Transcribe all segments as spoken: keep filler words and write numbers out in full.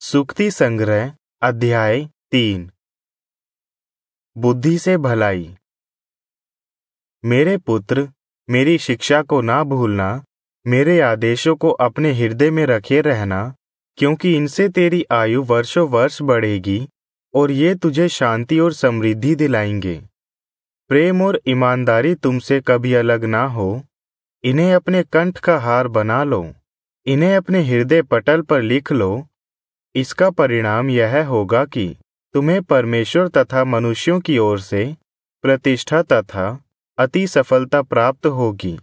सूक्ति संग्रह अध्याय तीन। बुद्धि से भलाई। मेरे पुत्र, मेरी शिक्षा को ना भूलना, मेरे आदेशों को अपने हृदय में रखे रहना, क्योंकि इनसे तेरी आयु वर्षों वर्ष बढ़ेगी और ये तुझे शांति और समृद्धि दिलाएंगे। प्रेम और ईमानदारी तुमसे कभी अलग ना हो। इन्हें अपने कंठ का हार बना लो, इन्हें अपने हृदय पटल पर लिख लो। इसका परिणाम यह होगा कि तुम्हें परमेश्वर तथा मनुष्यों की ओर से प्रतिष्ठा तथा अति सफलता प्राप्त होगी।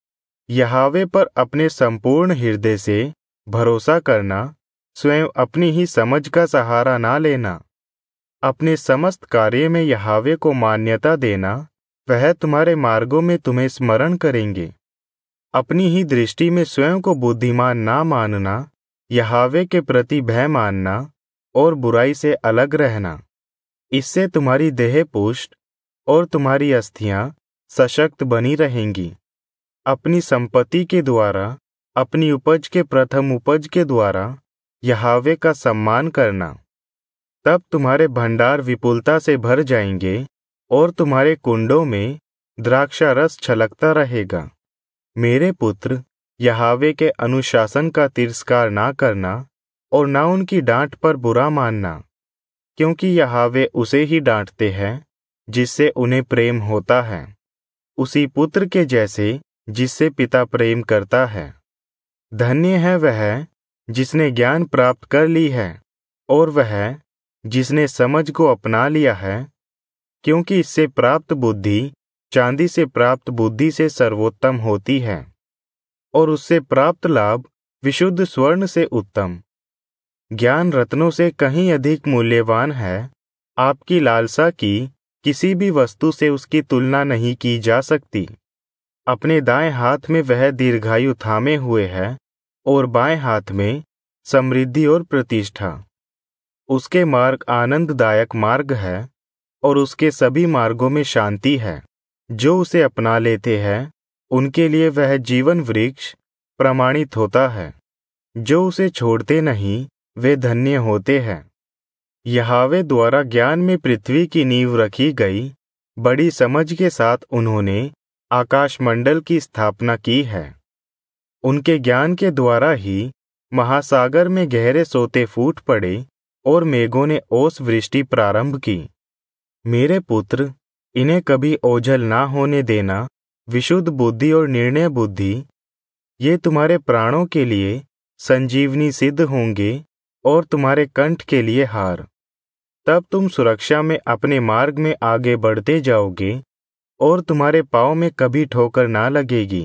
यहोवा पर अपने संपूर्ण हृदय से भरोसा करना, स्वयं अपनी ही समझ का सहारा ना लेना। अपने समस्त कार्य में यहोवा को मान्यता देना, वह तुम्हारे मार्गों में तुम्हें स्मरण करेंगे। अपनी ही दृष्टि में स्वयं को बुद्धिमान ना मानना, यहोवा के प्रति भय मानना और बुराई से अलग रहना। इससे तुम्हारी देह पुष्ट और तुम्हारी अस्थियां सशक्त बनी रहेंगी। अपनी संपत्ति के द्वारा, अपनी उपज के प्रथम उपज के द्वारा यहोवा का सम्मान करना। तब तुम्हारे भंडार विपुलता से भर जाएंगे और तुम्हारे कुंडों में द्राक्षा रस छलकता रहेगा। मेरे पुत्र, यहोवा के अनुशासन का तिरस्कार ना करना और ना उनकी डांट पर बुरा मानना, क्योंकि यहोवा उसे ही डांटते हैं जिससे उन्हें प्रेम होता है, उसी पुत्र के जैसे जिससे पिता प्रेम करता है। धन्य है वह जिसने ज्ञान प्राप्त कर ली है और वह जिसने समझ को अपना लिया है, क्योंकि इससे प्राप्त बुद्धि चांदी से प्राप्त बुद्धि से सर्वोत्तम होती है और उससे प्राप्त लाभ विशुद्ध स्वर्ण से उत्तम। ज्ञान रत्नों से कहीं अधिक मूल्यवान है। आपकी लालसा की किसी भी वस्तु से उसकी तुलना नहीं की जा सकती। अपने दाएं हाथ में वह दीर्घायु थामे हुए है और बाएं हाथ में समृद्धि और प्रतिष्ठा। उसके मार्ग आनंददायक मार्ग है और उसके सभी मार्गों में शांति है। जो उसे अपना लेते हैं उनके लिए वह जीवन वृक्ष प्रमाणित होता है। जो उसे छोड़ते नहीं वे धन्य होते हैं। यहोवा द्वारा ज्ञान में पृथ्वी की नींव रखी गई। बड़ी समझ के साथ उन्होंने आकाशमंडल की स्थापना की है। उनके ज्ञान के द्वारा ही महासागर में गहरे सोते फूट पड़े और मेघों ने ओस वृष्टि प्रारंभ की। मेरे पुत्र, इन्हें कभी ओझल ना होने देना। विशुद्ध बुद्धि और निर्णय बुद्धि, ये तुम्हारे प्राणों के लिए संजीवनी सिद्ध होंगे और तुम्हारे कंठ के लिए हार। तब तुम सुरक्षा में अपने मार्ग में आगे बढ़ते जाओगे और तुम्हारे पाँव में कभी ठोकर ना लगेगी।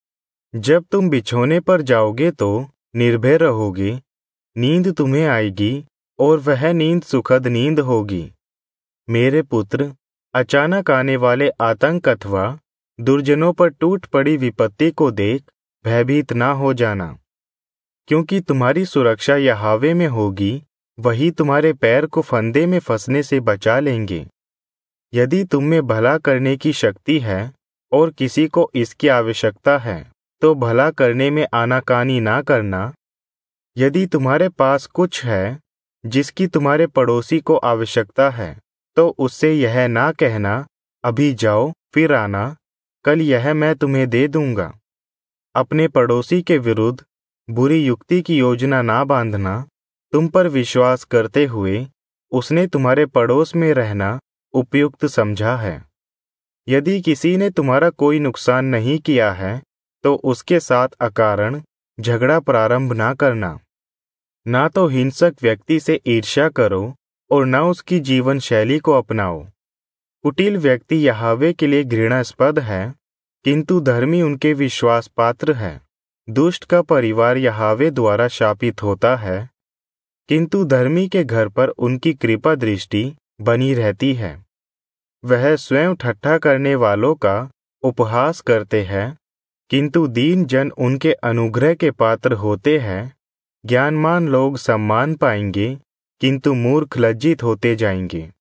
जब तुम बिछोने पर जाओगे तो निर्भय रहोगे। नींद तुम्हें आएगी और वह नींद सुखद नींद होगी। मेरे पुत्र, अचानक आने वाले आतंक अथवा दुर्जनों पर टूट पड़ी विपत्ति को देख भयभीत ना हो जाना, क्योंकि तुम्हारी सुरक्षा यहोवा में होगी। वही तुम्हारे पैर को फंदे में फंसने से बचा लेंगे। यदि तुम में भला करने की शक्ति है और किसी को इसकी आवश्यकता है, तो भला करने में आनाकानी ना करना। यदि तुम्हारे पास कुछ है जिसकी तुम्हारे पड़ोसी को आवश्यकता है, तो उससे यह ना कहना, अभी जाओ फिर आना, कल यह मैं तुम्हें दे दूंगा। अपने पड़ोसी के विरुद्ध बुरी युक्ति की योजना ना बांधना। तुम पर विश्वास करते हुए उसने तुम्हारे पड़ोस में रहना उपयुक्त समझा है। यदि किसी ने तुम्हारा कोई नुकसान नहीं किया है, तो उसके साथ अकारण झगड़ा प्रारंभ ना करना। ना तो हिंसक व्यक्ति से ईर्ष्या करो और न उसकी जीवन शैली को अपनाओ। कुटिल व्यक्ति यहोवा के लिए घृणास्पद है, किंतु धर्मी उनके विश्वास पात्र है। दुष्ट का परिवार यहोवा द्वारा शापित होता है, किंतु धर्मी के घर पर उनकी कृपा दृष्टि बनी रहती है। वह स्वयं ठट्ठा करने वालों का उपहास करते हैं, किंतु दीन जन उनके अनुग्रह के पात्र होते हैं। ज्ञानमान लोग सम्मान पाएंगे, किंतु मूर्ख लज्जित होते जाएंगे।